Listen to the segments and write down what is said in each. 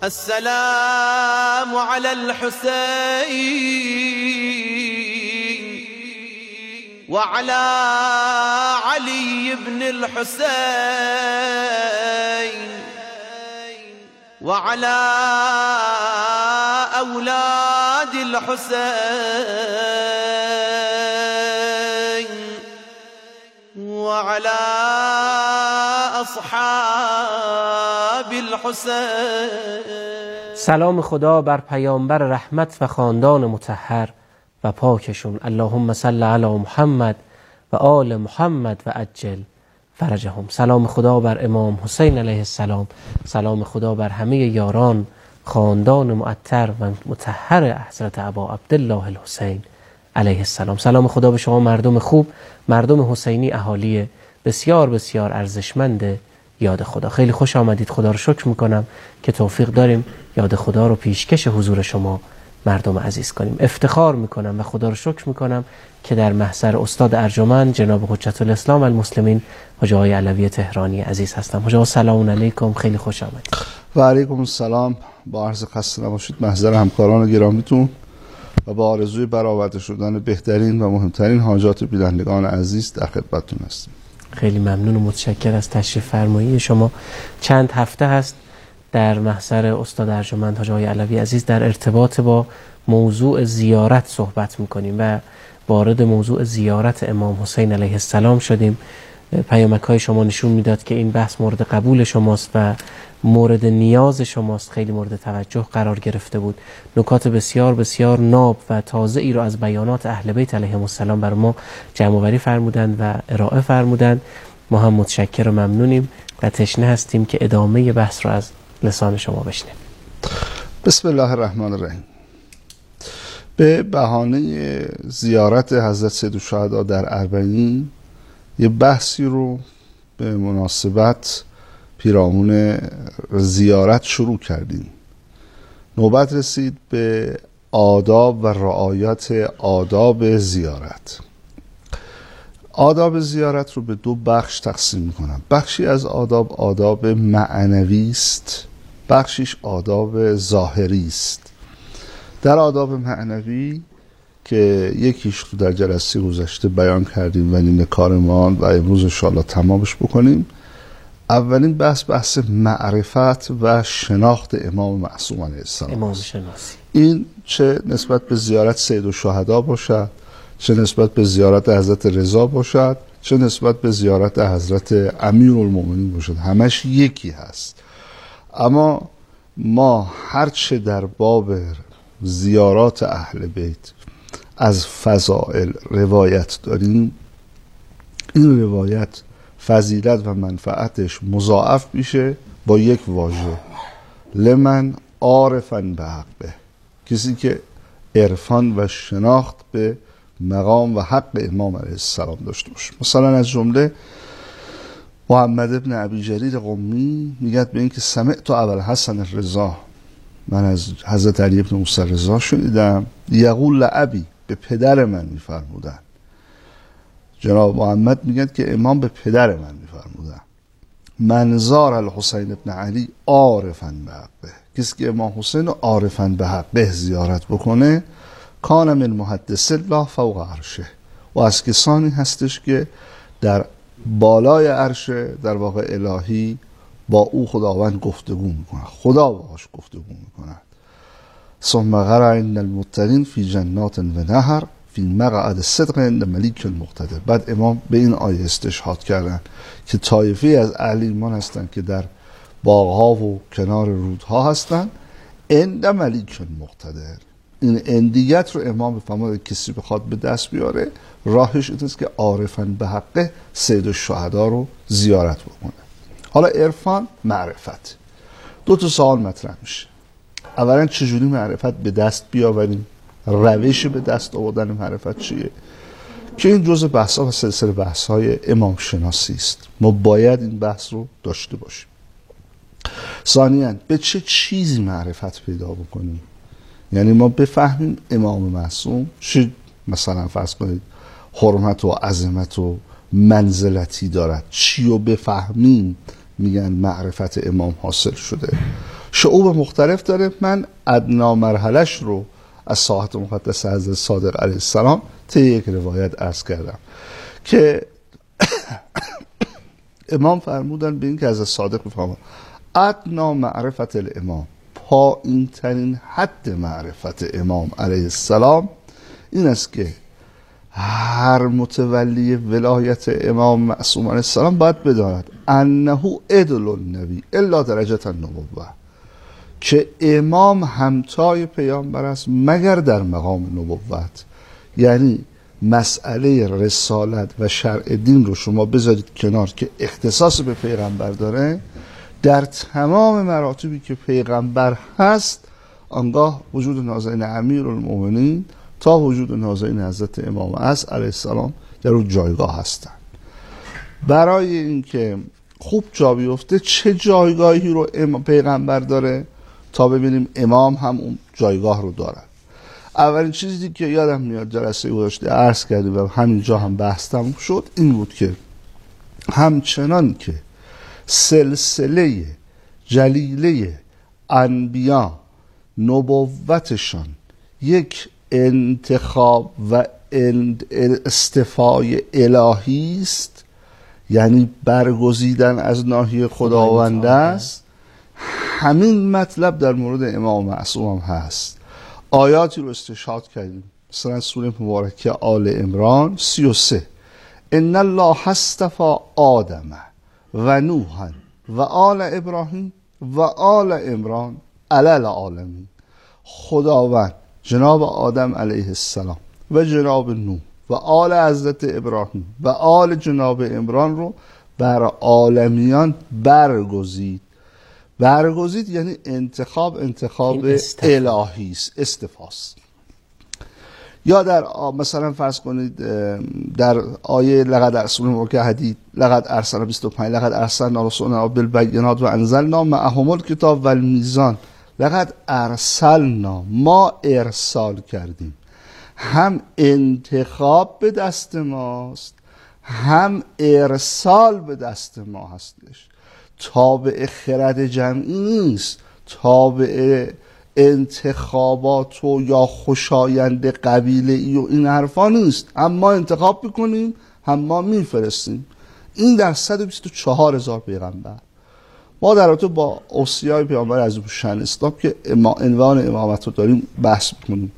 السلام على الحسين وعلى علي بن الحسين وعلى أولاد الحسين وعلى أصحاب الحسين. سلام خدا بر پیامبر رحمت و خاندان مطهر و پاکشون. اللهم صل علی محمد و آل محمد و عجل فرجهم. سلام خدا بر امام حسین علیه السلام. سلام خدا بر همه یاران خاندان معطر و مطهر حضرت ابا عبدالله الحسین علیه السلام. سلام خدا به شما مردم خوب، مردم حسینی، اهالی بسیار بسیار ارزشمند یاد خدا. خیلی خوش آمدید. خدا رو شکر میکنم که توفیق داریم یاد خدا رو پیشکش حضور شما مردم عزیز کنیم. افتخار میکنم و خدا رو شکر میکنم که در محضر استاد ارجمند جناب حجت الاسلام المسلمین حاجی آقای علوی تهرانی عزیز هستم. حاجی آقا سلام علیکم، خیلی خوش آمدید. و علیکم السلام. با عرض خسته نباشید محضر همکاران گرامیتون و با آرزوی برآورده شدن بهترین و مهمترین حاجات بینندگان عزیز در خدمتتون هستیم. خیلی ممنون و متشکر از تشریف فرمایی شما. چند هفته هست در محضر استاد ارجمند حاجی آقای علوی عزیز در ارتباط با موضوع زیارت صحبت میکنیم و وارد موضوع زیارت امام حسین علیه السلام شدیم. پیامک های شما نشون میداد که این بحث مورد قبول شماست و مورد نیاز شماست. خیلی مورد توجه قرار گرفته بود. نکات بسیار بسیار ناب و تازه ای رو از بیانات اهل بیت علیهم السلام بر ما جمع آوری فرمودند و ارائه فرمودند. ما هم متشکر و ممنونیم و تشنه هستیم که ادامه بحث رو از لسان شما بشنویم. بسم الله الرحمن الرحیم. به بهانه زیارت حضرت سید الشهدا در اربعین یه بحثی رو به مناسبت پیرامون زیارت شروع کردیم. نوبت رسید به آداب و رعایت آداب زیارت. آداب زیارت رو به دو بخش تقسیم میکنم. بخشی از آداب معنوی است، بخشیش آداب ظاهری است. در آداب معنوی که یکیش رو در جلسه گذشته بیان کردیم و این کارمان و امروز انشاءالله تمامش بکنیم. اولین بحث معرفت و شناخت امام معصوم علیه السلام. امام شناسی. این چه نسبت به زیارت سید الشهدا باشد، چه نسبت به زیارت حضرت رضا باشد، چه نسبت به زیارت حضرت امیرالمومنین باشد، همش یکی هست. اما ما هرچه در باب زیارات اهل بیت از فضائل روایت داریم، این روایت فضیلت و منفعتش مضاعف میشه با یک واژه: لمن عارفا به حقه. کسی که عرفان و شناخت به مقام و حق امام علیه السلام داشته باشه. مثلا از جمله محمد ابن ابی جریر قمی میگه به این که سمعت ابوالحسن الرضا، من از حضرت علی ابن موسی رضا شنیدم، یقول لابی، به پدر من میفرمودن. جناب محمد میگن که امام به پدر من میفرمودن: من زار الحسین ابن علی عارفا به حقه. کسی که امام حسین رو عارفا به حقه زیارت بکنه، کان من محدث الله فوق عرشه، و از کسانی هستش که در بالای عرش در واقع الهی با او خداوند گفتگو میکنه، خدا باهاش گفتگو میکنه. ثم قرأ ان المتقین فی جنات و نهر فی مقعد صدق عند ملیک مقتدر. بعد امام به این آیه استشهاد کردن که طایفه از اهل ایمان هستند که در باغها و کنار رودها هستند عند ملیک مقتدر. این اندیت رو امام بفرمود کسی بخواد به دست بیاره، راهش این است که عارفاً به حق سید الشهدا رو زیارت بکنه. حالا عرفان، معرفت، دو تا سوال مطرح میشه. اولا چجوری معرفت به دست بیاوریم؟ روش به دست آوردن معرفت چیه؟ که این جزء بحث‌ها و سلسله بحث‌های امام شناسی است. ما باید این بحث رو داشته باشیم. ثانیاً به چه چیزی معرفت پیدا بکنیم؟ یعنی ما بفهمیم امام معصوم چه، مثلا فرض کنید حرمت و عظمت و منزلتی دارد، چی رو بفهمیم میگن معرفت امام حاصل شده. شعوب مختلف داره. من ادنا مرحلش رو از ساحت مقدس حضرت صادق علیه السلام طی یک روایت عرض کردم که امام فرمودن به این که حضرت صادق بفرمایند ادنا معرفت الامام، پایین ترین حد معرفت امام علیه السلام این است که هر متولی ولایت امام معصوم علیه السلام باید بداند انه عدل النبی الا درجه النبوه، که امام همتای پیامبر است مگر در مقام نبوت. یعنی مسئله رسالت و شرع دین رو شما بذارید کنار که اختصاص به پیغمبر داره، در تمام مراتبی که پیغمبر هست آنگاه وجود نازنین امیرالمومنین تا وجود نازنین حضرت امام عصر علیه السلام در اون جایگاه هستن. برای اینکه خوب جا بیفته چه جایگاهی رو پیغمبر داره تا ببینیم امام هم اون جایگاه رو داره. اولین چیزی که یادم میاد جلسه گذشته عرض کردیم و همینجا هم بحث تموم شد این بود که همچنان که سلسله جلیله انبیا نبوتشان یک انتخاب و استفای الهی است، یعنی برگزیدن از ناحیه خداوند است، همین مطلب در مورد امام معصوم هم هست. آیاتی رو استشهاد کردیم، مثلا سوره مبارکه آل عمران 33 ان الله اصطفى آدم و نوحا و آل ابراهیم و آل عمران علی العالمین. خداوند جناب آدم علیه السلام و جناب نوح و آل حضرت ابراهیم و آل جناب عمران رو بر عالمیان برگزید. برگزید یعنی انتخاب الهی است، استفاست. یا در مثلا فرض کنید در آیه لقد ارسلنا که حدید لقد ارسلنا 25 لقد ارسلنا رسولنا بالبینات و انزلنا معهم الکتاب و المیزان. لقد ارسلنا ما ارسال کردیم، هم انتخاب به دست ماست هم ارسال به دست ما هستش. تابع خرد جمعی نیست، تابع انتخابات و یا خوشایند قبیله ای و این حرفا نیست. هم ما انتخاب بکنیم هم ما میفرستیم. این در 124,000 پیغمبر. ما در رابطه با اوصیای پیامبر عظیم الشأن اسلام که عنوان امامت رو داریم بحث میکنیم،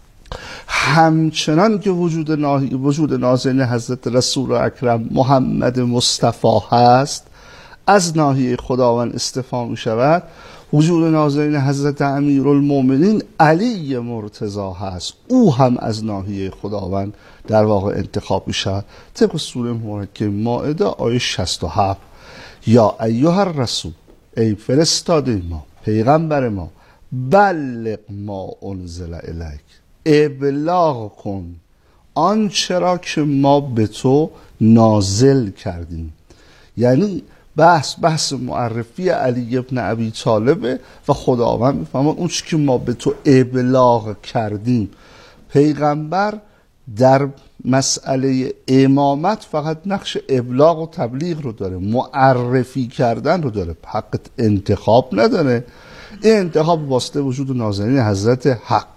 همچنان که وجود نازنین حضرت رسول اکرم محمد مصطفی هست، از ناحیه خداوند استفا می شود، وجود نازنین حضرت امیرالمومنین علی مرتضی هست، او هم از ناحیه خداوند در واقع انتخاب می شود. طبق سوره مبارکه مائده آیه 67 یا ایها الرسول، ای فرستاده ما پیغمبر ما، بلغ ما انزل الیک، ابلاغ کن آنچه را که ما به تو نازل کردیم. یعنی بحث معرفی علی ابن ابی طالب و خداوند میفهمن اون چی که ما به تو ابلاغ کردیم. پیغمبر در مسئله امامت فقط نقش ابلاغ و تبلیغ رو داره، معرفی کردن رو داره، حق انتخاب نداره. این انتخاب واسطه وجود نازنین حضرت حق.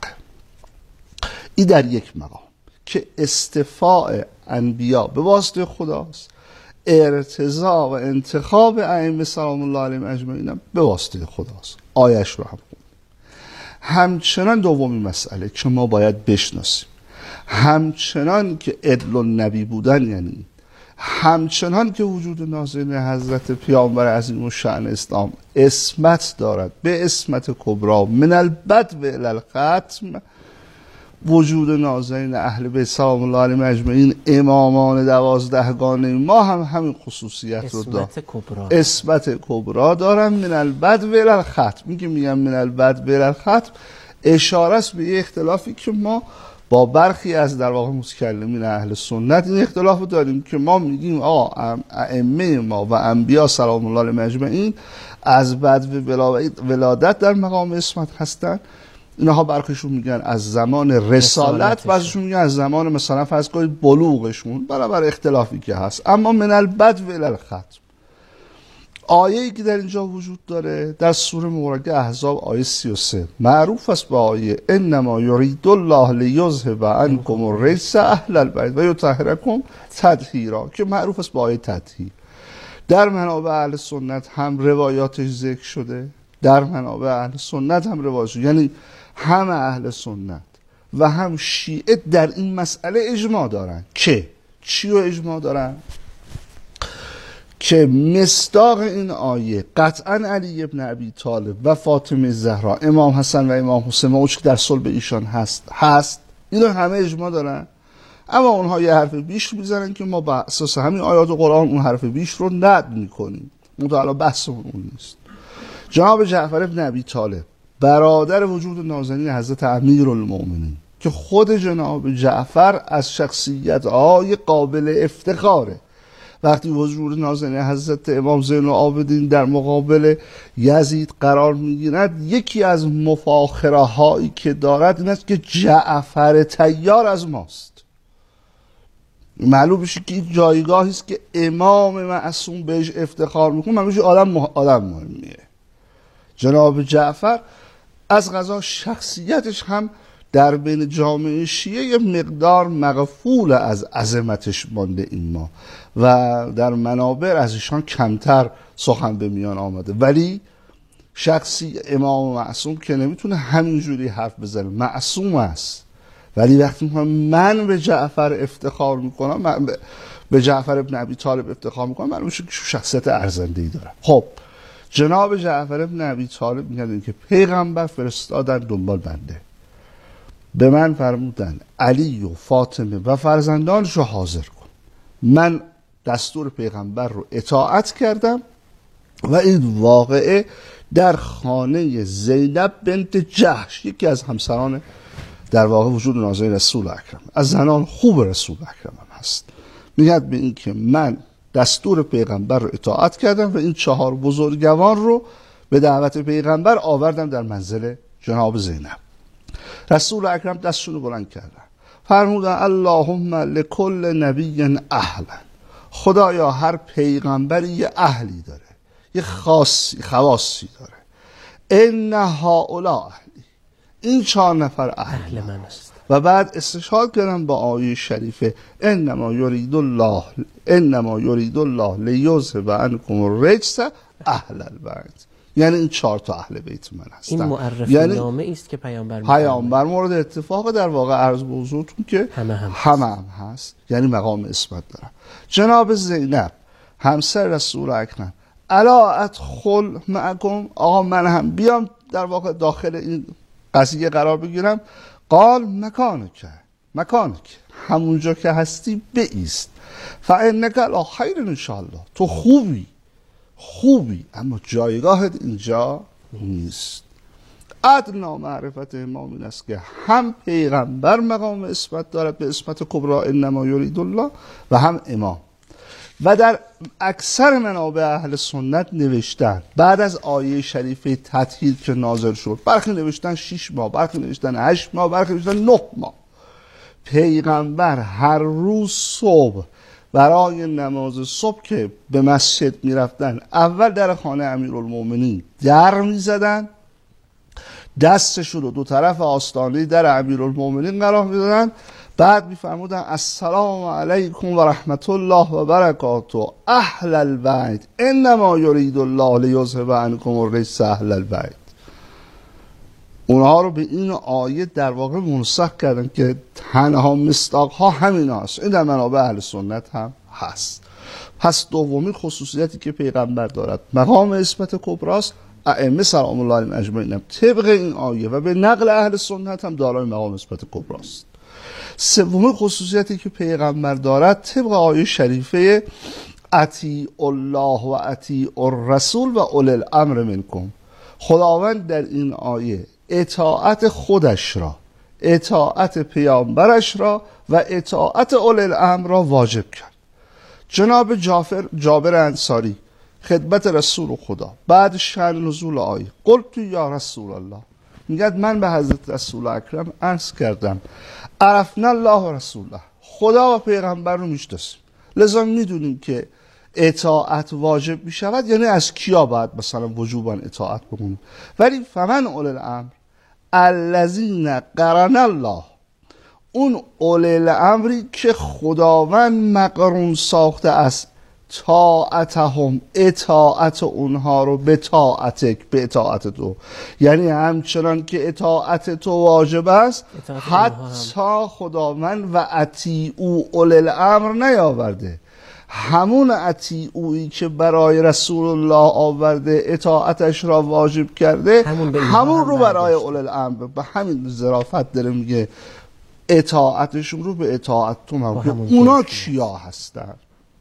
این در یک مقام که استفاء انبیا به واسطه خداست، ارتضا و انتخاب ائمه سلام الله علیهم اجمعین به واسطه خداست. آیش رو هم خوند. همچنان دومی مسئله که ما باید بشناسیم، همچنان که عدل النبی بودن، یعنی همچنان که وجود نازنین حضرت پیامبر عظیم الشأن اسلام اسمت دارد به اسمت کبرا من البدء الی الختم، وجود نازنین اهل بیت سلام الله علیهم اجمعین امامان 12گانه ما هم همین خصوصیت رو دارن، اسمت کبرا دارن. من البدء الی الختم، میگم من البدء الی الختم اشاره است به یه اختلافی که ما با برخی از در واقع متکلمین اهل سنت این اختلاف رو داریم که ما میگیم آقا ائمه ما و انبیا سلام الله علیهم اجمعین از بدو ولادت در مقام اسمت هستن. اینها برخیشون میگن از زمان رسالت، بعضیشون میگن از زمان مثلا فرض کنید بلوغشون، برابر اختلافی که هست. اما من البدء الی الختم آیه‌ای که در اینجا وجود داره در سوره مبارکه احزاب آیه 33 معروف است به آیه انما یرید الله لیذهب عنکم الرجس اهل البیت و یطهرکم تطهیرا که معروف است به آیه تطهیر. در منابع اهل سنت هم روایاتش ذکر شده، در منابع اهل سنت هم روایات شده، یعنی هم اهل سنت و هم شیعه در این مسئله اجماع دارن که چی رو اجماع دارن؟ که مصداق این آیه قطعا علی ابن ابی طالب و فاطمه زهرا، امام حسن و امام حسین و که در صلب ایشان هست اینو همه اجماع دارن. اما اونها یه حرف بیش میزنن که ما بر اساس همین آیات قرآن اون حرف بیش رو نقد میکنیم. مطالعه بحثمون اون نیست. جناب جعفر ابن ابی طالب برادر وجود نازنین حضرت امیرالمومنین که خود جناب جعفر از شخصیت‌های قابل افتخاره، وقتی وجود نازنین حضرت امام زین العابدین در مقابل یزید قرار میگیرد، یکی از مفاخره هایی که دارد این است که جعفر طیار از ماست. معلوم بشه که این جایگاهی است که امام معصوم بهش افتخار میکنه. من میشه آدم مهمیه. جناب جعفر از قضا شخصیتش هم در بین جامعه شیعه یه مقدار مغفول از عظمتش مانده این ما و در منابر از ایشان کمتر سخن به میان آمده، ولی شخصی امام معصوم که نمیتونه همینجوری حرف بزنه، معصوم است. ولی وقتی من به جعفر افتخار میکنم، من به جعفر ابن ابی طالب افتخار میکنم، من میشه که شخصیت ارزنده‌ای دارم. خب جناب جعفر ابن ابی طالب میگن که پیغمبر فرستادن دنبال بنده، به من فرمودن علی و فاطمه و فرزندانش رو حاضر کن. من دستور پیغمبر رو اطاعت کردم و این واقعه در خانه زینب بنت جحش، یکی از همسران در واقع وجود نازنین رسول اکرم، از زنان خوب رسول اکرم هم هست. میگه به این که من دستور پیغمبر رو اطاعت کردم و این 4 بزرگوار رو به دعوت پیغمبر آوردم در منزل جناب زینب. رسول اکرم دستشون رو بلند کردن، فرمودن اللهم لکل نبی اهلا، خدایا هر پیغمبری یه اهلی داره، یه خواصی داره. ان هؤلاء اهلی، این 4 نفر اهل من است. و بعد استشهاد کردن با آیه شریفه انما یرید الله لیذهب عنکم الرجس اهل البیت، یعنی این 4 تا اهل بیت من هستن. این معرفی یعنی نامه است که پیامبر مورد اتفاق در واقع عرض به حضورتون که همه هست، یعنی مقام اسمت دارن. جناب زینب همسر رسول اکرم، الا ادخل معکم، آقا من هم بیام در واقع داخل این قضیه قرار بگیرم؟ قال مکانک، همونجا که هستی بایست، فانک علی خیر ان شاء الله، تو خوبی اما جایگاهت اینجا نیست. ادنا معرفت امام این است که هم پیغمبر مقام اسمت دارد به اسمت کبری انما یرید الله و هم امام. و در اکثر منابع اهل سنت نوشتن بعد از آیه شریفه تطهیر که نازل شد، برخی نوشتن 6 ماه، برخی نوشتن 8 ماه، برخی نوشتن 9 ماه، پیغمبر هر روز صبح برای نماز صبح که به مسجد می رفتن، اول در خانه امیرالمومنین در می زدن، دستشون رو 2 طرف آستانه در امیرالمومنین قرار می دادن، بعد می فرمودن السلام علیکم و رحمت الله و برکاته اهل البیت انما یرید الله لیذهب عنکم الرجس اهل البیت. اونها رو به این آیه در واقع منسخ کردن که تنها مصداقها همین هست. این در منابع اهل سنت هم هست. پس دومین خصوصیتی که پیغمبر دارد مقام اسمت کبراست. ائمه سلام الله علیهم اجمعین طبق این آیه و به نقل اهل سنت هم دارای مقام اسمت کبراست. سومین خصوصیتی که پیغمبر دارد طبق آیه شریفه اطیع الله و اطیع الرسول و اولی الامر منکم، خداوند در این آیه اطاعت خودش را، اطاعت پیامبرش را و اطاعت اولی الامر را واجب کرد. جناب جابر انصاری خدمت رسول خدا بعد شأن نزول آیه قلت یا رسول الله، میگه من به حضرت رسول اکرم عرض کردم عرفنا الله و رسوله، خدا و پیغمبر رو میشناسیم، لذا میدونیم که اطاعت واجب می شود، یعنی از کیا باید مثلا وجوبا اطاعت بکنیم؟ ولی فمن اول الامر الذین قرن الله، اون اولی الامری که خداوند مقرون ساخته است طاعتهم، اطاعت اونها رو به طاعتک، به اطاعت تو، یعنی همچنان که اطاعت تو واجب است حتی خداوند و اطیعوا اولی الامر نیاورده، همون اطیعویی که برای رسول الله آورده اطاعتش را واجب کرده همون رو برای اولی الامر، به همین ظرافت داره میگه اطاعتشون رو به اطاعت تو مبنی. اونا کیا هستن؟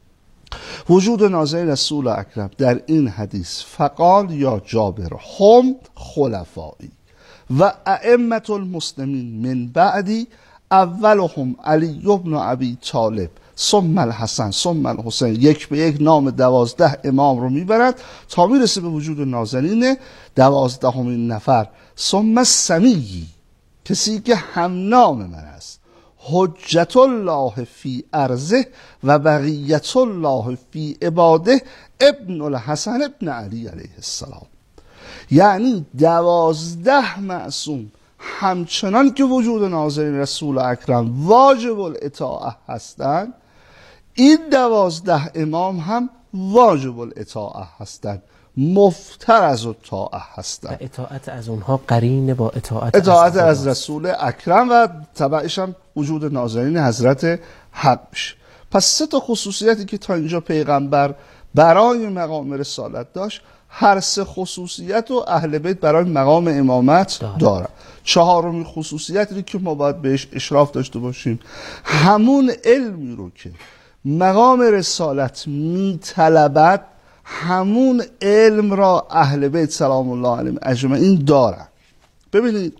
وجود ناظرین رسول اکرم در این حدیث فقال یا جابر هم خلفایی و ائمه المسلمین من بعدی، اولهم علی بن ابی طالب ثم الحسن ثم الحسین، یک به یک نام 12 امام رو میبرد تا میرسه به وجود ناظرین 12مین نفر، ثم السمیی، کسی که هم نام من است، حجت الله فی ارضه و بقیت الله فی عباده، ابن الحسن ابن علی علیه السلام. یعنی 12 معصوم همچنان که وجود ناظرین رسول اکرم واجب الاطاعه هستند، این 12 امام هم واجب الاطاعه هستند، مفتر از الطاعه هستند. اطاعت از اونها قرینه با اطاعت از رسول اکرم و تبعش هم وجود ناظرین حضرت حق میشه. پس 3 تا خصوصیتی که تا اینجا پیغمبر برای مقام رسالت داشت، هر 3 خصوصیت و اهل بیت برای مقام امامت دارن. 4مین خصوصیتی که ما باید بهش اشراف داشته باشیم، همون علمی رو که مقام رسالت میطلبد، همون علم را اهل بیت سلام الله علیهم اجمعین دارن. ببینید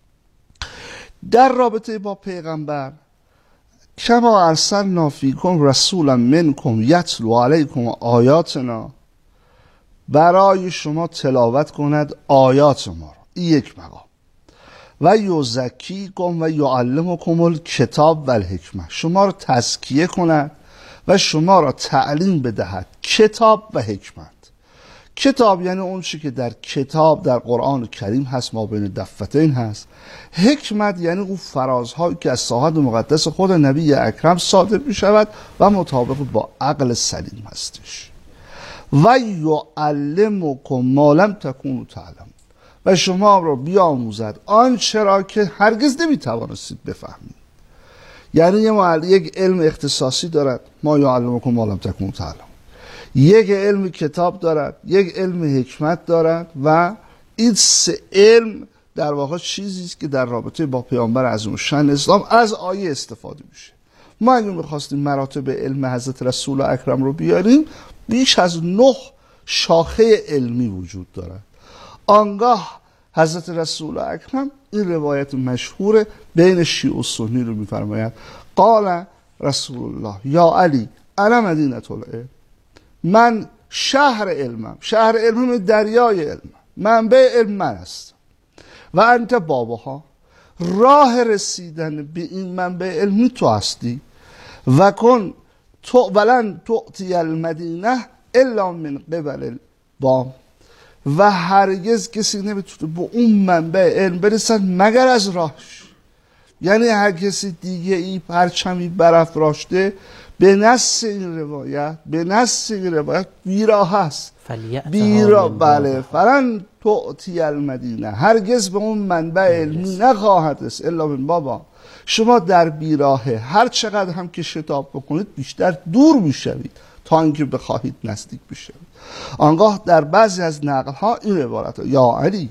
در رابطه با پیغمبر، کما ارسلنا فیکم رسولا منکم یتلو علیکم آیاتنا، برای شما تلاوت کند آیات ما را، این یک مقام. و یزکیکم و یعلمکم الکتاب و الحکمه، شما را تزکیه کند و شما را تعلیم بدهد کتاب و حکمت. کتاب یعنی اون چی که در کتاب در قرآن کریم هست، ما بین دفتین هست. حکمت یعنی اون فرازهایی که از صاحب مقدس خود نبی اکرم صادر می شود و مطابق با عقل سلیم هستش. و یعلمکم ما لم تکونوا تعلمون، و شما را بیاموزد آنچه را که هرگز نمی توانستید بفهمید. یعنی یک علم اختصاصی دارد، ما یعلمکم ما لم تکونوا تعلمون، یک علم کتاب دارد، یک علم حکمت دارد و این 3 علم در واقع چیزی است که در رابطه با پیامبر عظیم‌الشأن اسلام از آیه استفاده میشه. ما اگه می‌خواستیم مراتب علم حضرت رسول اکرم رو بیاریم، بیش از 9 شاخه علمی وجود دارد. آنگاه حضرت رسول اکرم این روایت مشهور بین شیعه و سنی رو می‌فرماید، قال رسول الله یا علی انا مدینة العلم، من شهر علمم، شهر علمم دریای علمم، منبع علم من هستم، و انت بابها، راه رسیدن به این منبع علمی تو هستی، و کن تو ولن تؤتی المدینه الا من قبل البام، و هرگز کسی نمیتونه به اون منبع علم برسد مگر از راهش. یعنی هر کسی دیگه ای پرچمی برافراشته، به نص این روایت بیراه هست، بله، فلن تؤتی المدینه، هرگز به اون منبع علمی نخواهد رسید الا من بابا. شما در بیراهه هر چقدر هم که شتاب بکنید بیشتر دور میشوید تا اینکه بخواهید نزدیک بشوید. آنگاه در بعضی از نقل ها این عبارت ها، یا علی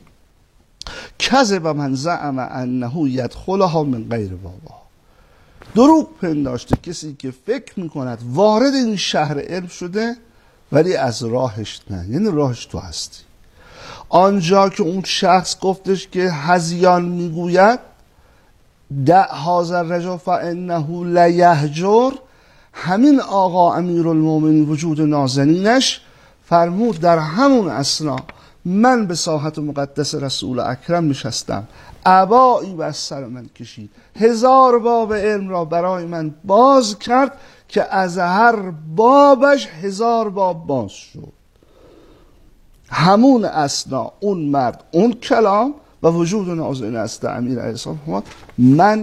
کذب من زعم انه یدخلها من غیر بابا، دروغ پنداشته کسی که فکر میکند وارد این شهر علم شده ولی از راهش نه، یعنی راهش تو هستی. آنجا که اون شخص گفتش که هذیان میگوید دع هذا الرجل فانه لیهجر، همین آقا امیرالمومنین وجود نازنینش فرمود در همون اثنا من به ساحت مقدس رسول اکرم نشستم، عبایی بر سر من کشید، 1000 باب علم را برای من باز کرد که از هر بابش 1000 باب باز شد. همون اسنا اون مرد اون کلام و وجود نازل است امیر علیه السلام، من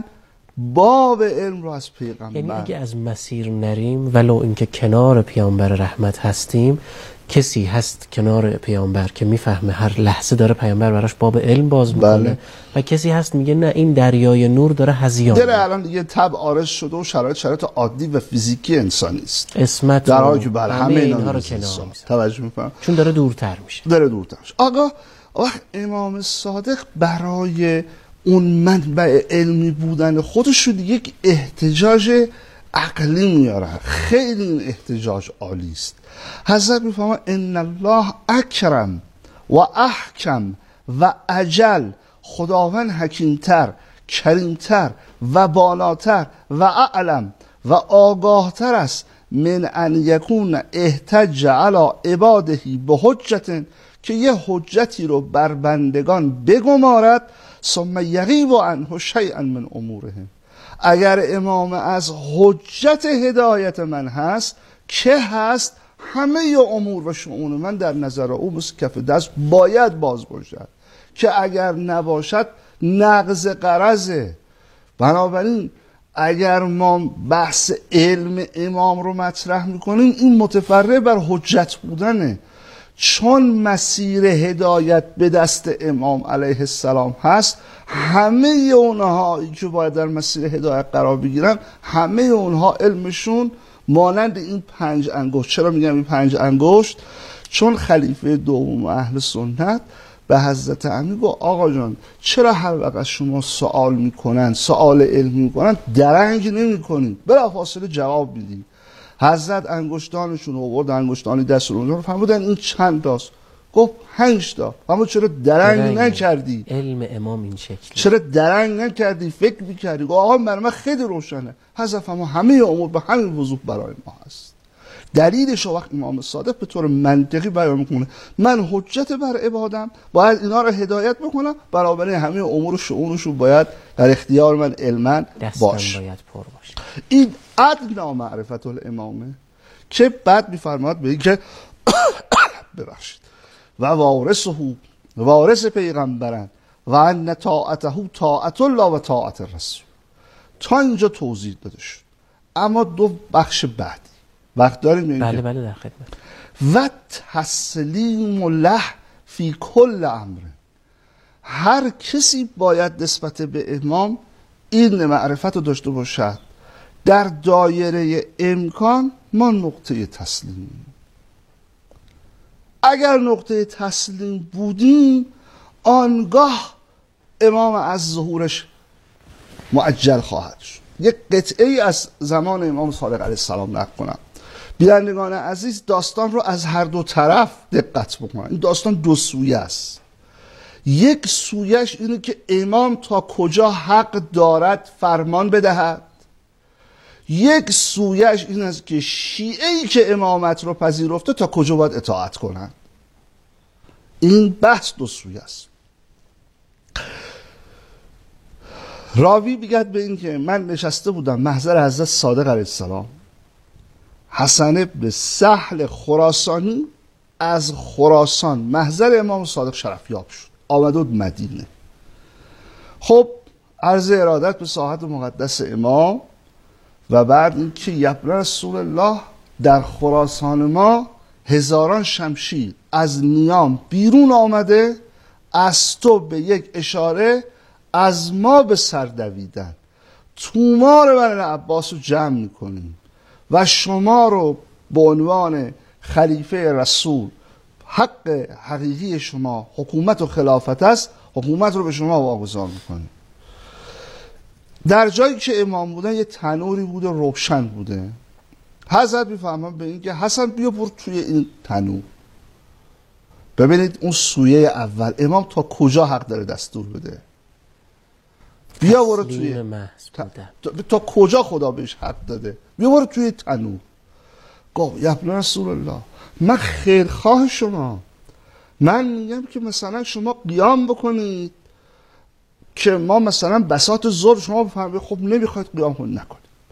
باب علم رو از پیغمبر، یعنی اگه از مسیر نریم ولو اینکه کنار پیامبر رحمت هستیم، کسی هست کنار پیامبر که میفهمه هر لحظه داره پیامبر براش باب علم باز میکنه. بله. و کسی هست میگه نه این دریای نور داره هذیان داره الان دیگه تب آرز شده و شرایط عادی و فیزیکی انسانی است، اسمت در حالی که بله همه اینها رو کنار میذاره، توجه میکنم چون داره دورتر میشه. آقا وقت امام صادق برای اون منبع علمی بودن خودش رو یک احتجاج عقلی میاره. خیلی این احتجاج عالی است. حضرت میفهمه ان الله اکرم و احکم و اجل، خداوند حکیمتر، کریمتر و بالاتر و اعلم و آگاهتر است من ان یکون احتج علی عباده به حجت، که یه حجتی رو بر بندگان بگمارد، ثم یغیب عنه شیئا من امورهم. اگر امام از حجت هدایت من هست، که هست همه امور و شؤون من در نظر او مثل کف دست باید باز باشد، که اگر نباشد نقض قرضه. بنابراین اگر ما بحث علم امام رو مطرح میکنیم، این متفرع بر حجت بودنه، چون مسیر هدایت به دست امام علیه السلام هست. همه اونهایی که باید در مسیر هدایت قرار بگیرن، همه اونها علمشون مانند این 5 انگشت. چرا میگم این 5 انگشت؟ چون خلیفه دوم اهل سنت به حضرت امیر گفت آقا جان چرا هر وقت شما سوال میکنن، سوال علمی میکنن، درنگ نمیکنید، بلافاصله جواب میدید. حضرت انگشتانشون رو آورد، انگشتانی دست رو فرمودن این چند تاست؟ گفت 5 تا. اما چرا درنگ نکردی؟ علم امام این شکل. چرا درنگ نکردی؟ فکر میکردی؟ گفت آقا برای من خیلی روشنه. حضرت همه امور به همین وضوح برای ما هست. دلیلش وقت امام صادق به طور منطقی بیان میکنه، من حجت بر عبادم، باید اینا رو هدایت بکنم، برابر همه امور و شؤونش رو باید در اختیار من علما باشه. باید پر باشه. این ادنا معرفت الامامه که بعد میفرماد به این که ببخشید و وارث پیغمبرن و ان طاعته طاعت الله و طاعت الرسول. تا اینجا توضیح داده شد، اما 2 بخش بعدی وقت داریم. بله در خدمت. و تسلیم له فی کل امر، هر کسی باید نسبت به امام این معرفت رو داشته باشد. در دایره امکان ما نقطه تسلیم، اگر نقطه تسلیم بودیم آنگاه امام از ظهورش مؤجل خواهد شد. یک قطعه از زمان امام صادق علیه السلام نقل کنم. بینندگان عزیز داستان رو از هر دو طرف دقت بکنن. این داستان 2 سویه است. یک سویش اینه که امام تا کجا حق دارد فرمان بدهد، یک سویش این است که شیعه‌ای که امامت رو پذیرفته تا کجا باید اطاعت کنند. این بحث 2 سویه است. راوی میگد به این که من نشسته بودم محضر حضرت صادق علیه السلام، حسن ابن سهل خراسانی از خراسان محضر امام صادق شرفیاب شد، آمده بود مدینه. خب عرض ارادت به ساحت مقدس امام و بعد اینکه یبن رسول الله در خراسان ما هزاران شمشیر از نیام بیرون آمده، از تو به یک اشاره از ما به سر دویدن، تومار بنی عباس رو جمع میکنیم و شما رو به عنوان خلیفه رسول، حق حقیقی شما حکومت و خلافت است، حکومت رو به شما واگذار میکنیم. در جایی که امام بودن یه تنوری بوده روشن بوده. حضرت میفهمن به این که حسن بیا برو توی این تنور. ببینید اون سویه اول امام تا کجا حق داره دستور بده. بیا برو توی تا کجا خدا بهش حق داده. بیا برو توی تنور. گفت یا ابن رسول الله من خیرخواه شما، من میگم که مثلا شما قیام بکنید که ما مثلا بساط ظهر شما بفهمید، خب نمیخواید قیام کنید نکنید.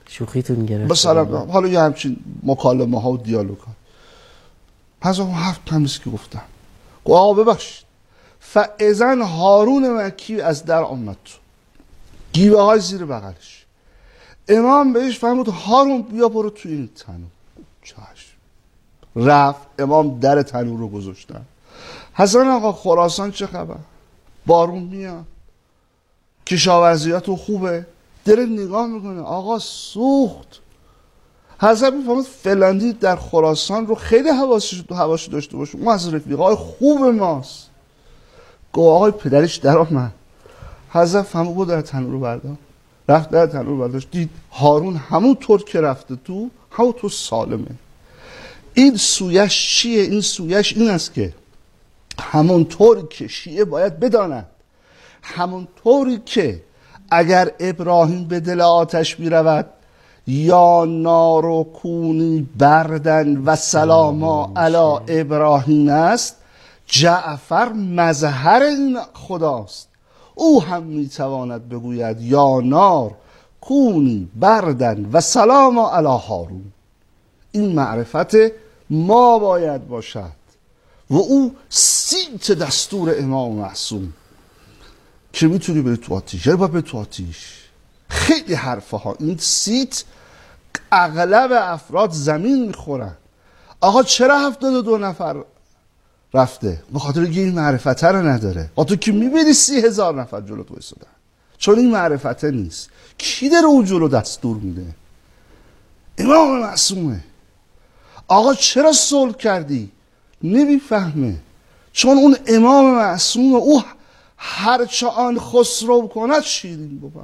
شوخیتون گرفت مثلا حالا یه همچین مکالمه ها و دیالوگ ها پس اون 7 تمیز که گفتم آقا ببخشید فاذن هارون مکی از در آمد تو گیوه های زیر بغلش امام بهش فرمود هارون بیا برو تو این تنور چشم رفت امام در تنور رو گذاشتن حسن آقا خراسان چه خبر بارون میاد کشاورزیاتون خوبه داره نگاه میکنه آقا سوخت حضرت میفهمد فلانی در خراسان رو خیلی حواشی داشته باشه اون از رفیقای خوب ماست گوه آقای پدرش در آمد حضرت فهمد بود در تنور رو بردار رفت در تنور برداشت دید هارون همون طور که رفته تو همون طور سالمه این سویش چیه؟ این سویش این است که همون طوری که شیعه باید بدانند همون طوری که اگر ابراهیم به دل آتش می رود یا نار کونی بردن و سلاما علی ابراهیم است جعفر مظهر این خداست او هم می تواند بگوید یا نار کونی بردن و سلاما علی هارون این معرفت ما باید باشد و او سیت دستور امام معصوم که میتونی بری تو آتیش یا باید بری تو آتیش خیلی حرفه ها این سیت اغلب افراد زمین میخورن آقا چرا 72 نفر رفته به خاطر که این معرفته رو نداره تو که میبینی 30,000 نفر جلوت وایسادن چون این معرفته نیست کی داره اون جلو دستور میده امام معصومه آقا چرا صلح کردی نمیفهمه چون اون امام معصومه او هرچه آن خسرو کند شیرین بود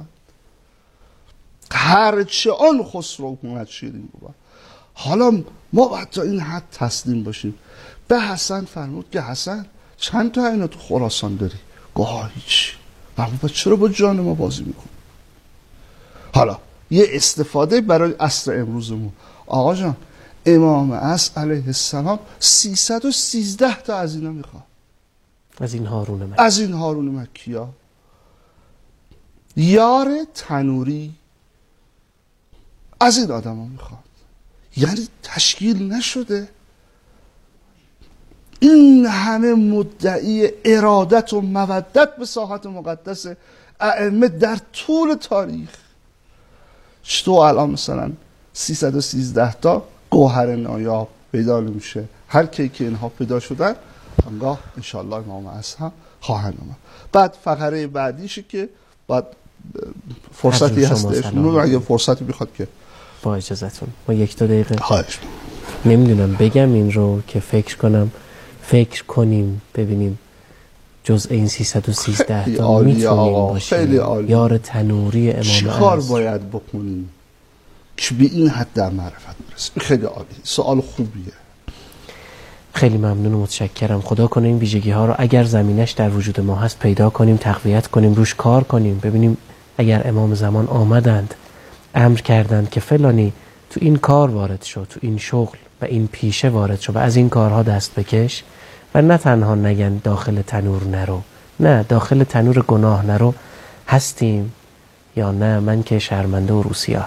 هرچه آن خسرو کند شیرین بود حالا ما باید تا این حد تسلیم باشیم به حسن فرمود که حسن چند تا اینا تو خراسان داری گاه هیچ و چرا با جان ما بازی میکن حالا یه استفاده برای عصر امروزمون آقا جان امام عصر علیه السلام 313 تا از اینا میخواد از این هارون مکی از این هارون مکی ها یار تنوری از این آدم ها میخواد یعنی تشکیل نشده این همه مدعی ارادت و مودت به ساحت مقدس ائمه در طول تاریخ چطور الان مثلا 313 تا گوهر نایاب پیدا نمیشه هر کی که اینها پیدا شدن انگاه انشاءالله امام عصر هم خواهند آمد بعد فقره بعدیشه که بعد فرصتی هستش اگه فرصتی بخواد که با اجازتون ما 1-2 دقیقه خواهش نمیدونم بگم این رو که فکر کنیم ببینیم جزء این 313 تا میتونیم باشیم یار تنوری امام عصر چی کار باید بکنیم که به این حد در معرفت برسیم خیلی عالی سوال خوبیه خیلی ممنون و متشکرم خدا کنه این ویژگی ها رو اگر زمینش در وجود ما هست پیدا کنیم تقویت کنیم روش کار کنیم ببینیم اگر امام زمان آمدند امر کردند که فلانی تو این کار وارد شد تو این شغل و این پیشه وارد شد و از این کارها دست بکش و نه تنها نگن داخل تنور نرو نه داخل تنور گناه نرو هستیم یا نه من که شرمنده و روسیاه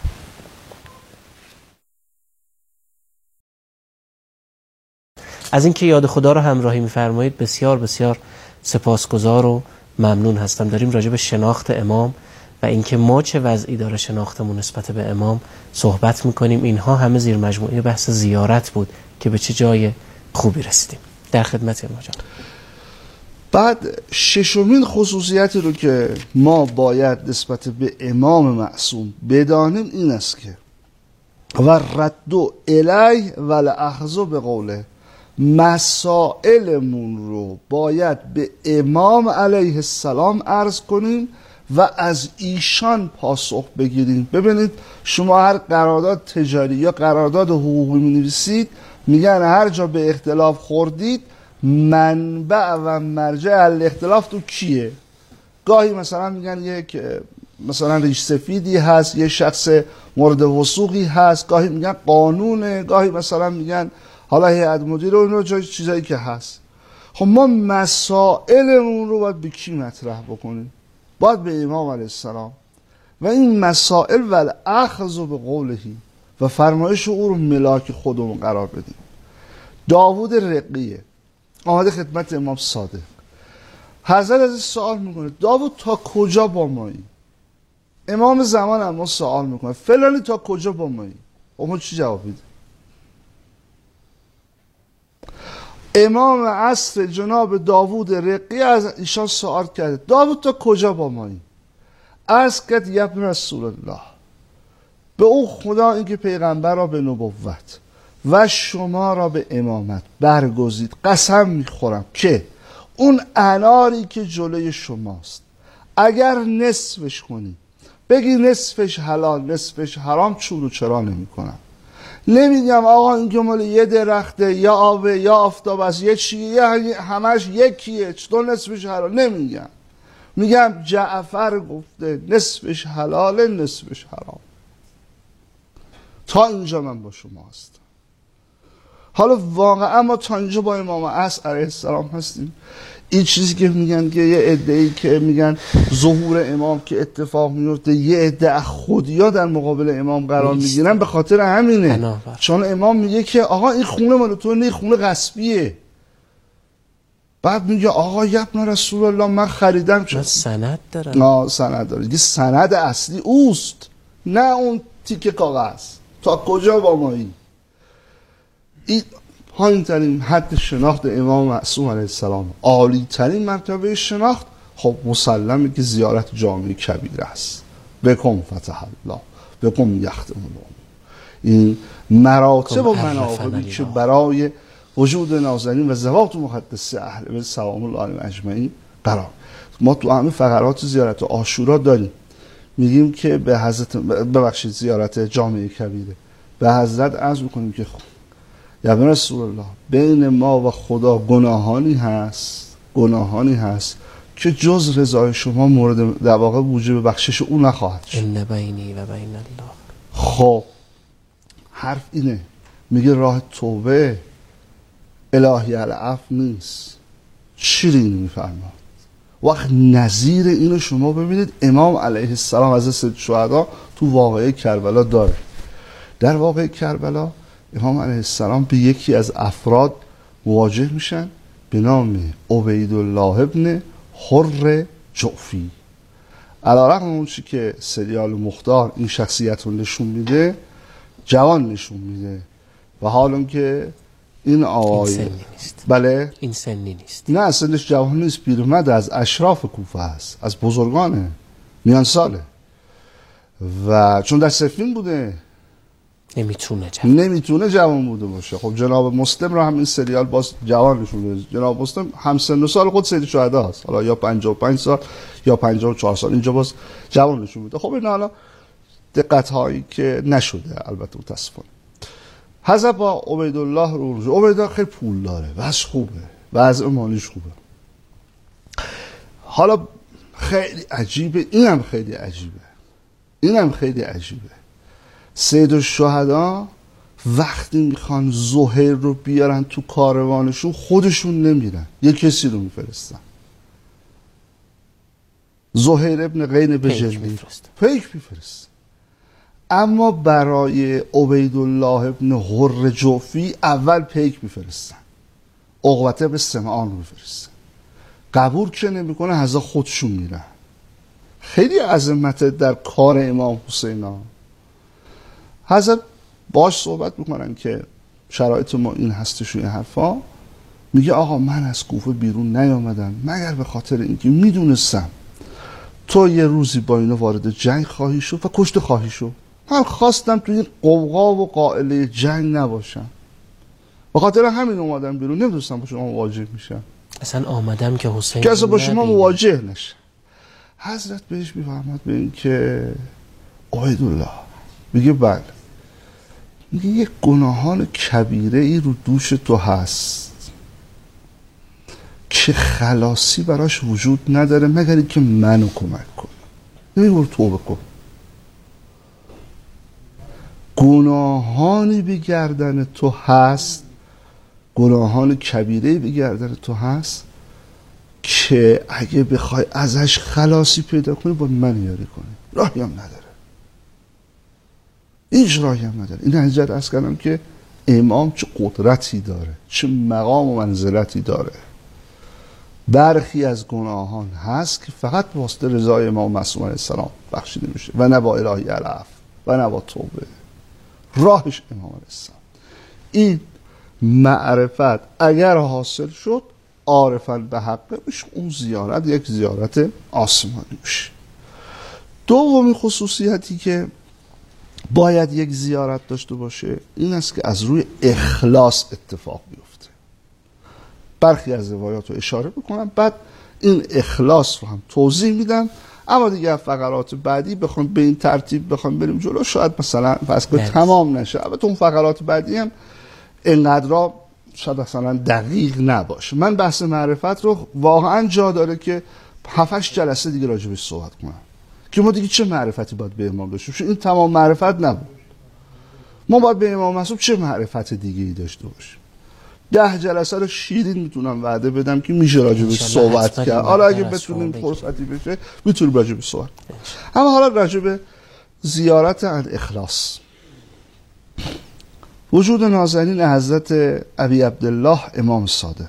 از اینکه یاد خدا رو همراهی می‌فرمایید بسیار بسیار سپاسگزار و ممنون هستم داریم راجع به شناخت امام و اینکه ما چه وضعی داره شناختمون نسبت به امام صحبت می‌کنیم اینها همه زیر مجموعه بحث زیارت بود که به چه جای خوبی رسیدیم در خدمت امام جان بعد ششمین خصوصیتی رو که ما باید نسبت به امام معصوم بدانیم این است که و رد الیه و الاخذ به قوله مسائلمون رو باید به امام علیه السلام عرض کنیم و از ایشان پاسخ بگیریم ببینید شما هر قرارداد تجاری یا قرارداد حقوقی می‌نویسید میگن هر جا به اختلاف خوردید منبع و مرجع الاختلاف تو کیه گاهی مثلا میگن یک مثلا ریش سفیدی هست یه شخص مورد وثوقی هست گاهی میگن قانونه گاهی مثلا میگن حالا هیئت مدیره و اینا چیزایی که هست خب ما مسائلمون رو باید به کی مطرح بکنیم باید به امام علیه السلام و این مسائل و الاخذ به قولهی و فرمایش او رو ملاک خودمون قرار بدیم. داوود رقیه آمده خدمت امام صادق. حضرت از سوال میکنه داوود تا کجا با مایی؟ امام زمان اما سوال میکنه فلانی تا کجا با مایی؟ اما چی جواب میده؟ امام عصر جناب داوود رقی از ایشان سوال کرده داوود تا کجا با مایی؟ عرض کرد یا ابن رسول الله، به او خدا اینکه پیغمبر را به نبوت و شما را به امامت برگزید قسم میخورم که اون اناری که جلوی شماست اگر نصفش کنی بگی نصفش حلال نصفش حرام چون و چرا نمی کنم. نمیگم آقا این که مال یه درخته یا آبه یا آفتاب است یه چیه همش یکیه چطور نصفش حلال؟ نمیگم. میگم جعفر گفته نصفش حلاله نصفش حرام. تا اینجا من با شما هستم. حالا واقعا ما تا اینجا با امام عصر علیه السلام هستیم. این چیزی که میگن که یه عده‌ای که میگن ظهور امام که اتفاق میفته یه عده خودیا در مقابل امام قرار میگیرن به خاطر همینه. چون امام میگه که آقا این خونه مال تو نه، خونه غصبیه. بعد میگه آقا ابن رسول الله من خریدم چون سند داره. نه سند داره. دیگه سند اصلی اوست نه اون تیکه کاغذ. تا کجا با مایی؟ این پایین ترین حد شناخت امام معصوم علیه السلام، عالی ترین مرتبه شناخت خب مسلمه که زیارت جامع کبیر است. بکن فتح الله بکن یختم الله. این مراتب و مناقبی که برای وجود نازنین و زوات مقدس اهل بیت سلام الله علیهم اجمعین قرار. ما تو همه فقرات زیارت عاشورا داریم میگیم که به حضرت ببخشید زیارت جامع کبیره به حضرت عرض میکنیم که یا رسول الله بین ما و خدا گناهانی هست که جز رضای شما مورد در واقع موجب بخشش او نخواهد شد. ان بینی و بین الله. خب حرف اینه میگه راه توبه الهی العفو نیست. چی رو اینو میفرماد؟ وقت نظیر اینو شما ببینید امام علیه السلام از سید شهدا تو واقعه کربلا داره. در واقعه کربلا امام علیه السلام به یکی از افراد مواجه میشن به نام عبیدالله ابن حر جعفی. علیرغم اون چی که سریال مختار این شخصیت رو نشون میده جوان نشون میده و حالا که این آقای بله این سنی نیست. نه سنش جوان نیست، پیرمرد از اشراف کوفه هست، از بزرگانه، میان ساله و چون در سفین بوده نمیتونه جوان بوده باشه. خب جناب مسلم را هم این سریال باز جوان نشون میده. جناب مسلم هم سن و سال خود سید شهدا است، حالا یا 55 سال یا 54 سال، اینجا باز جوان نشون میده. خب این حالا دقت هایی که نشده البته متاسفانه. حضرت با عبیدالله رو عبیدالله خیلی پول داره، وضع خوبه، وضع مالیش خوبه. حالا خیلی عجیبه، اینم خیلی عجیبه. سید الشهدا وقتی میخوان زهیر رو بیارن تو کاروانشون خودشون نمیرن، یه کسی رو میفرستن. زهیر ابن قین بجلی پیک میفرست. اما برای عبیدالله ابن حر جعفی اول پیک میفرستن، عقبه ابن سمعان رو میفرستن. قبول که نمیکنه هزا خودشون میرن. خیلی عظمت در کار امام حسین ها. حضرت باش صحبت میکنن که شرایط ما این هستش و این حرفا. میگه آقا من از کوفه بیرون نیامدم مگر به خاطر اینکه میدونستم تو یه روزی با اینو وارد جنگ خواهی شد و کشته خواهی شد. من خواستم تو این قوقا و قائله جنگ نباشم، به خاطر همین اومدم بیرون. نمیدونستم با شما مواجه میشم، اصلا آمدم که حسین کسی با شما مواجه نشه. حضرت بهش میفرماد به این که عبیدالله میگه بله، میگه یک گناهان کبیره ای رو دوش تو هست که خلاصی براش وجود نداره مگر اینکه منو کمک کن. نمیگه برو توبه کن. گناهانی به گردن تو هست، گناهان کبیره به گردن تو هست که اگه بخوای ازش خلاصی پیدا کنی باید من یاری کنی، راهی هم نداره. اجرایی هم نداره. این حضرت عرض کردم که امام چه قدرتی داره، چه مقام و منزلتی داره. برخی از گناهان هست که فقط واسطه رضای امام معصوم علیه السلام بخشیده میشه و نه با الهی العفو و نه با توبه. راهش امام علیه السلام. این معرفت اگر حاصل شد عارفاً به حقه میشه، اون زیارت یک زیارت آسمانی میشه. دومی خصوصیتی که باید یک زیارت داشته باشه این است که از روی اخلاص اتفاق بیفته. برخی از روایات رو اشاره بکنم، بعد این اخلاص رو هم توضیح میدم، اما دیگه فقرات بعدی بخوام به این ترتیب بخوام بریم جلو شاید مثلا فرض کنید تمام نشه. البته اون فقرات بعدی هم اینقدر شاید مثلا دقیق نباشه. من بحث معرفت رو واقعا جا داره که 7-8 جلسه دیگه راجبش صحبت کنم که ما دیگه چه معرفتی باید به امام داشته باشیم. این تمام معرفت نبود. ما باید به امام معصوم چه معرفت دیگه ای داشته باشیم. 10 جلسه رو شیرین میتونم وعده بدم که میشه راجبش صحبت کرد. حالا اگه بتونیم فرصتی بشه میتونیم راجبش صحبت کنیم. اما حالا راجب زیارت الاخلاص. وجود نازنین حضرت ابی عبدالله امام صادق،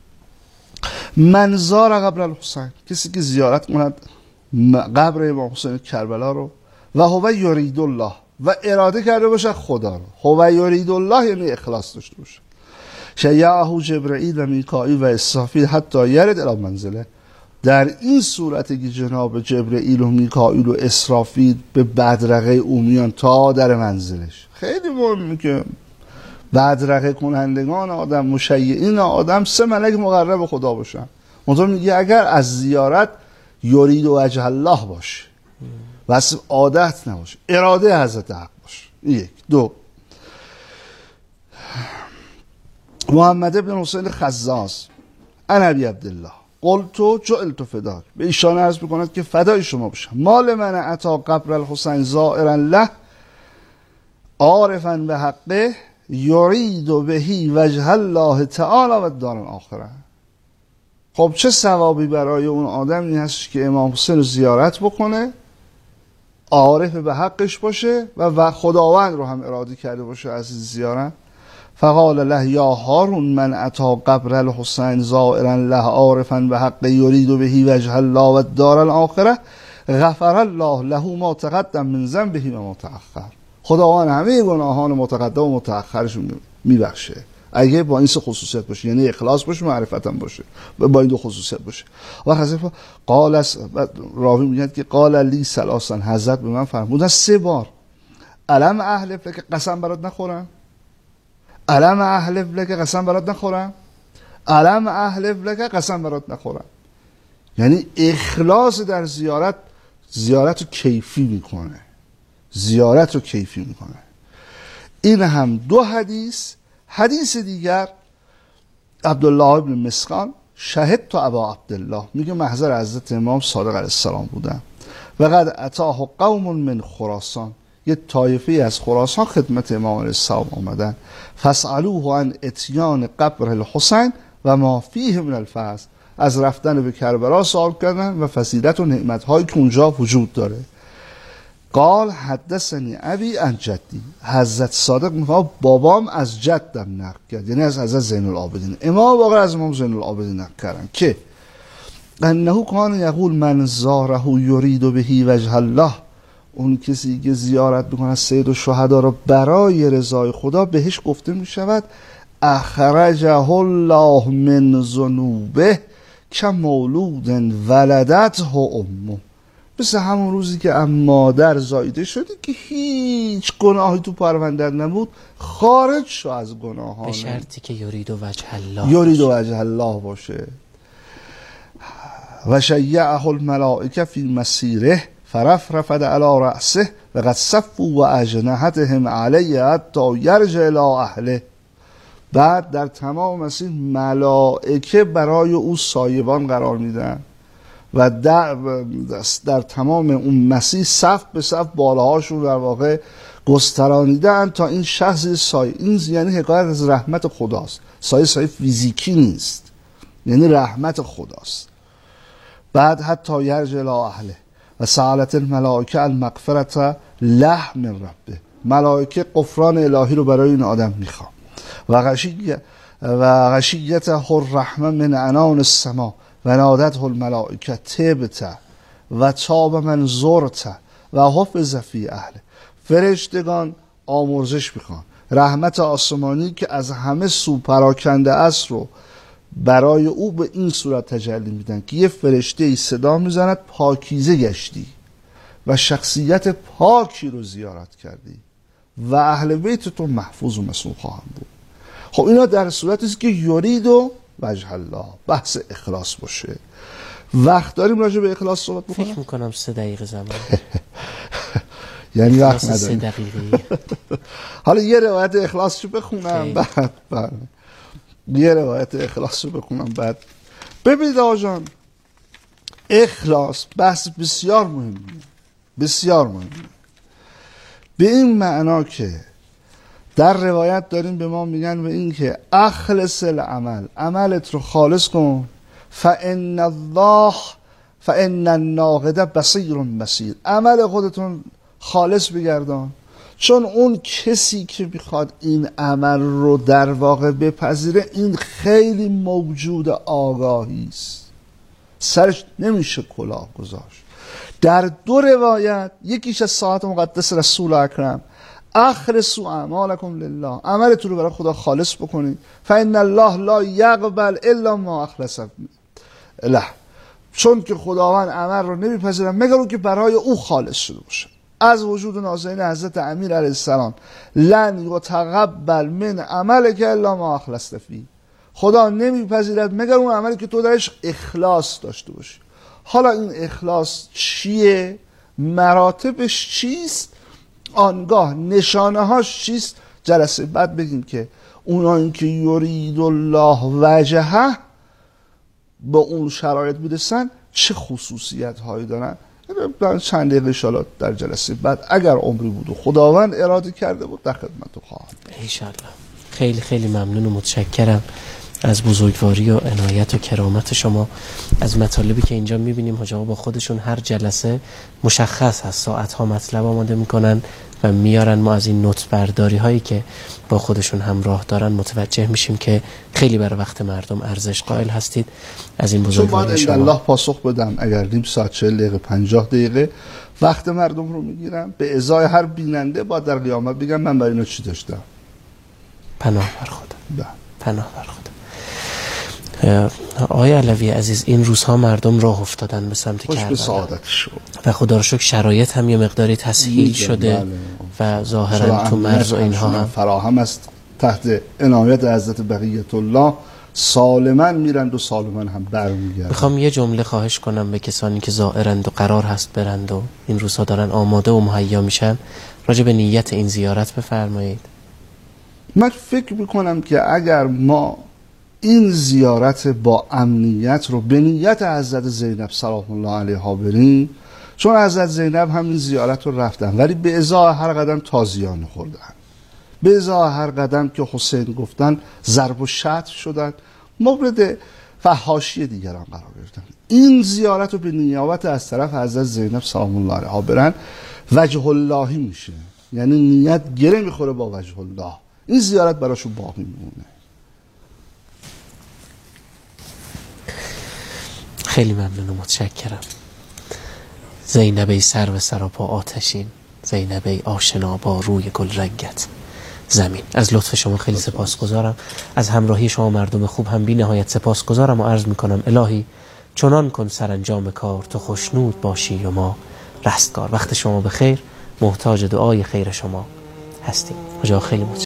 من زار قبر الحسین، کسی که زیارت کند قبر امام حسین کربلا رو، و هو یرید الله، و اراده کرده باشه خدا رو. هو یرید الله یعنی اخلاص داشته باشه. شیعه جبرئیل و میکائیل و اسرافیل حتی یرد الی منزله. در این صورت که جناب جبرئیل و میکائیل و اسرافیل به بدرقه او میان تا در منزلش. خیلی مهمه که بدرقه کنندگان آدم، مشیعین آدم 3 ملک مقرب خدا باشن. منظور میگه اگر از زیارت یرید وجه الله باشه، واسه عادت نباشه، اراده حضرت حق باشه. 1 2 محمد ابن حسین خزاز ان ابی عبدالله قلت جعلت فداک، به ایشان عرض میکند که فدای شما باشم. مال من عطا قبر الحسین زائرا له عارفا به حقه یرید بهی وجه الله تعالی و الدار الاخره. خب چه ثوابی برای اون آدمی هست که امام حسین رو زیارت بکنه، عارف به حقش باشه و خداوند رو هم اراده کرده باشه از زیارت. فقال له یا هارون من عطا قبر الحسین زائرا له عارفا به حق یرید بهی وجه الله و الدار الاخره غفر الله له ما تقدم من ذنبه و ما تأخر. خداوند همه گناهان متقدم و متأخرش میبخشه اگه با این 3 خصوصیت باشه، یعنی اخلاص باشه، معرفت هم باشه، با این 2 خصوصیت باشه. و حضرت قال راوی میگه که قال لی ثلاثا، حضرت به من فرمودن 3 بار الم احلف لک قسم برات نخورم، الم احلف لک قسم برات نخورم، الم احلف لک قسم برات نخورم. یعنی اخلاص در زیارت رو کیفی میکنه، زیارت رو کیفی میکنه. این هم 2 حدیث. حدیث دیگر عبدالله ابن مسخان شهد تو ابا عبدالله، میگه محضر حضرت امام صادق علیه السلام بودم و قد اتاه قوم من خراسان، یه طایفه از خراسان خدمت امام علیه السلام آمدن. فاسألوه عن اتیان قبر الحسین و ما فیه من الفضل، از رفتن به کربلا سوال کردن و فضیلت و نعمت‌هایی که اونجا وجود داره. قال حدثنی ابی عن جدی، حضرت صادق میگه بابام از جدم نقل کرد، یعنی از حضرت زین العابدین. امام واقعا از امام زین العابدین نقل کردن که انه کان یقول من زاره یرید بهی وجه الله، اون کسی که زیارت میکنه سید الشهدا رو برای رضای خدا، بهش گفته میشود اخرجه الله من ذنوبه کمولود ولدته امه، مثل همون روزی که مادر زایده شده که هیچ گناهی تو پروندر نبود، خارج شو از گناهان، به شرطی که یرید وجه الله، یرید وجه الله باشه. و شیعه الملائکه فی مسیره فرفرفد علی رأسه و قد صفوا و اجنحتهم علیه حتی یرجع الی اهله. بعد در تمام مسیر ملائکه برای او سایبان قرار میدن و در تمام اون مسیر صف به صف بالاهاشون در واقع گسترانیدن تا این شخص سایه. این یعنی حکایت از رحمت خداست، سایه فیزیکی نیست، یعنی رحمت خداست. بعد حتی یرجع الی اهله و سالت الملائکه المغفرة له من ربه، ملائکه غفران الهی رو برای این آدم میخوان. و غشیته الرحمه من عنان السما و نادته الملائکه تبت و تاب من زرت و حفظ فی اهله. فرشتگان آمرزش میخوان، رحمت آسمانی که از همه سو پراکنده است رو برای او به این صورت تجلی میدن که یه فرشته ای صدا میزند پاکیزه گشتی و شخصیت پاکی رو زیارت کردی و اهل بیت تو محفوظ و مسئول خواهم بود. خب اینا در صورتی است که یرید و وجه الله، بحث اخلاص باشه. وقت داریم راجع به اخلاص صحبت بکنم؟ فکر میکنم 3 دقیقه زمان یعنی وقت نداریم. 3 دقیقه. حالا یه روایت اخلاص رو بخونم بعد یه روایت اخلاص رو بخونم بعد. ببینید آقا جان، اخلاص بحث بسیار مهمه، بسیار مهمه. به این معنا که در روایت داریم به ما میگن به این که اخلص العمل، عملت رو خالص کن، فان الناقد بصیر بصیر، عمل خودتون خالص بگردان، چون اون کسی که میخواد این عمل رو در واقع بپذیره این خیلی موجود آگاهی است، سرش نمیشه کلاه گذاشت. در 2 روایت، یکیش از ساعت مقدس رسول اکرم، اخلصوا اعمالکم لله، عملتون رو برای خدا خالص بکنید، فان الله لا یقبل الا ما اخلص له، چون که خداوند عمل رو نمیپذیره مگر اون که برای او خالص شده باشه. از وجود نازنین حضرت امیر علیه السلام، لن یتقبل من عملک الا ما اخلصت فیه، خدا نمیپذیرد مگر اون عملی که تو درش اخلاص داشته باشی. حالا این اخلاص چیه؟ مراتبش چیست؟ آنگاه نشانه هاش چیست؟ جلسه بعد بگیم که اونایی که یرید الله وجهه با اون شرایط میرسن چه خصوصیت هایی دارن. چند دقیقه انشاءالله در جلسه بعد اگر عمری بود و خداوند اراده کرده بود در خدمت خواهم بود انشاءالله. خیلی خیلی ممنون و متشکرم از بزرگواری و عنایت و کرامت شما، از مطالبی که اینجا میبینیم. حاج آقا با خودشون هر جلسه مشخص هست ساعتها مطلب آماده میکنن و میارن. ما از این نوت برداری هایی که با خودشون همراه دارن متوجه میشیم که خیلی برای وقت مردم ارزش قائل هستید. از این بزرگواری شما الله پاسخ بدم. اگر نیم ساعت 40 دقیقه 50 دقیقه وقت مردم رو میگیرم، به ازای هر بیننده با در قیامت بگم من برای اینا چی داشتم. پناه بر خدا، پناه بر خدا. آقای علوی عزیز، این روزها مردم راه افتادن به سمت کربلا و خدا رو شکر شرایط هم یه مقداری تسهیل شده و ظاهرا تو مرز و اینها هم فراهم است. تحت عنایت حضرت بقیت الله سالما میرند و سالما هم برمیگردند. میخوام یه جمله خواهش کنم به کسانی که زائرند و قرار هست برند و این روزها دارن آماده و مهیا میشن، راجع به نیت این زیارت بفرمایید. من فکر میکنم که اگر ما این زیارت با امنیت رو به نیت حضرت زینب سلام الله علیها بریم، چون حضرت زینب همین زیارت رو رفتن ولی به ازای هر قدم تازیانه خوردن، به ازای هر قدم که حسین گفتن ضرب و شتم شدن، مورد فحاشی دیگران قرار گرفتن. این زیارت رو به نیابت از طرف حضرت زینب سلام الله علیها برن وجه اللهی میشه، یعنی نیت گره میخوره با وجه الله، این زیارت براشون باقی میمونه. خیلی ممنون و متشکرم. زینبه سر و سراپا آتشین، زینبه آشنا با روی گل رنگت زمین. از لطف شما خیلی سپاسگزارم. از همراهی شما مردم خوب هم بی نهایت سپاسگزارم و عرض میکنم الهی چنان کن سرانجام کار تو خوشنود باشی و ما رستگار. وقت شما بخیر، محتاج دعای خیر شما هستیم. خیلی متشکرم.